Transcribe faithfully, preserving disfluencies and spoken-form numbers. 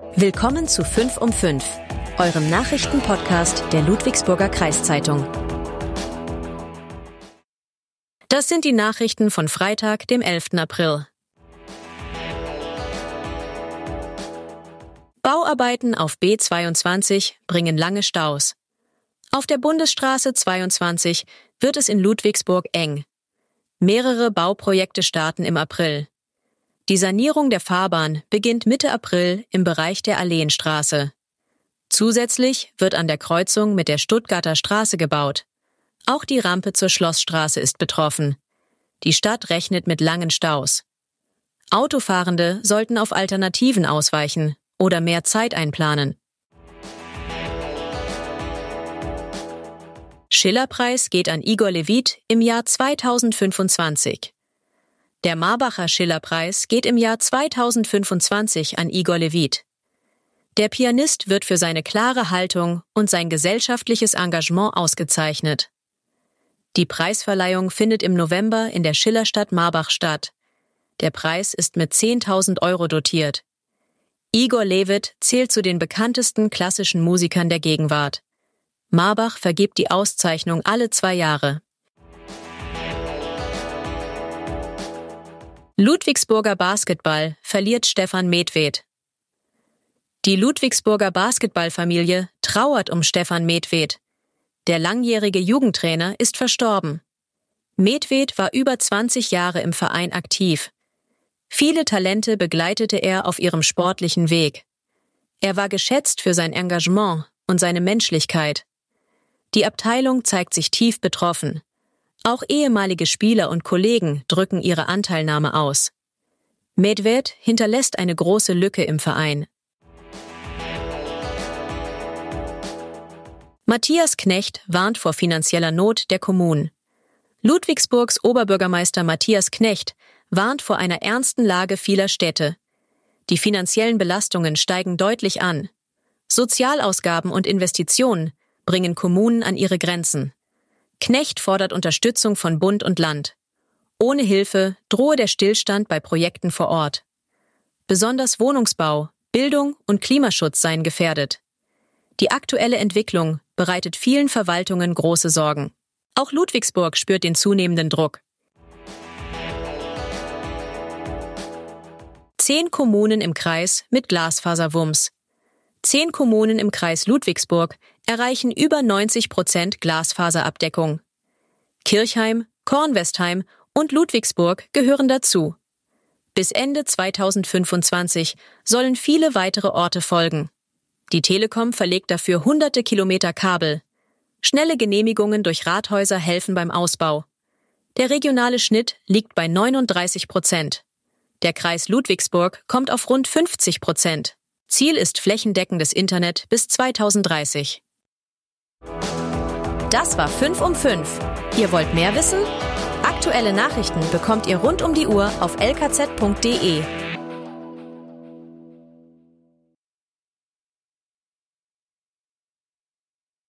Willkommen zu fünf um fünf, eurem Nachrichtenpodcast der Ludwigsburger Kreiszeitung. Das sind die Nachrichten von Freitag, dem elften April. Bauarbeiten auf B zweiundzwanzig bringen lange Staus. Auf der Bundesstraße zweiundzwanzig wird es in Ludwigsburg eng. Mehrere Bauprojekte starten im April. Die Sanierung der Fahrbahn beginnt Mitte April im Bereich der Alleenstraße. Zusätzlich wird an der Kreuzung mit der Stuttgarter Straße gebaut. Auch die Rampe zur Schlossstraße ist betroffen. Die Stadt rechnet mit langen Staus. Autofahrende sollten auf Alternativen ausweichen oder mehr Zeit einplanen. Schillerpreis geht an Igor Levit im Jahr zweitausendfünfundzwanzig. Der Marbacher Schillerpreis geht im Jahr zweitausendfünfundzwanzig an Igor Levit. Der Pianist wird für seine klare Haltung und sein gesellschaftliches Engagement ausgezeichnet. Die Preisverleihung findet im November in der Schillerstadt Marbach statt. Der Preis ist mit zehntausend Euro dotiert. Igor Levit zählt zu den bekanntesten klassischen Musikern der Gegenwart. Marbach vergibt die Auszeichnung alle zwei Jahre. Ludwigsburger Basketball verliert Stefan Medved. Die Ludwigsburger Basketballfamilie trauert um Stefan Medved. Der langjährige Jugendtrainer ist verstorben. Medved war über zwanzig Jahre im Verein aktiv. Viele Talente begleitete er auf ihrem sportlichen Weg. Er war geschätzt für sein Engagement und seine Menschlichkeit. Die Abteilung zeigt sich tief betroffen. Auch ehemalige Spieler und Kollegen drücken ihre Anteilnahme aus. Medved hinterlässt eine große Lücke im Verein. Matthias Knecht warnt vor finanzieller Not der Kommunen. Ludwigsburgs Oberbürgermeister Matthias Knecht warnt vor einer ernsten Lage vieler Städte. Die finanziellen Belastungen steigen deutlich an. Sozialausgaben und Investitionen bringen Kommunen an ihre Grenzen. Knecht fordert Unterstützung von Bund und Land. Ohne Hilfe drohe der Stillstand bei Projekten vor Ort. Besonders Wohnungsbau, Bildung und Klimaschutz seien gefährdet. Die aktuelle Entwicklung bereitet vielen Verwaltungen große Sorgen. Auch Ludwigsburg spürt den zunehmenden Druck. Zehn Kommunen im Kreis mit Glasfaserwumms. Zehn Kommunen im Kreis Ludwigsburg erreichen über neunzig Prozent Glasfaserabdeckung. Kirchheim, Kornwestheim und Ludwigsburg gehören dazu. Bis Ende zweitausendfünfundzwanzig sollen viele weitere Orte folgen. Die Telekom verlegt dafür hunderte Kilometer Kabel. Schnelle Genehmigungen durch Rathäuser helfen beim Ausbau. Der regionale Schnitt liegt bei neununddreißig Prozent. Der Kreis Ludwigsburg kommt auf rund fünfzig Prozent. Ziel ist flächendeckendes Internet bis zweitausenddreißig. Das war fünf um fünf. Ihr wollt mehr wissen? Aktuelle Nachrichten bekommt ihr rund um die Uhr auf l k z punkt d e.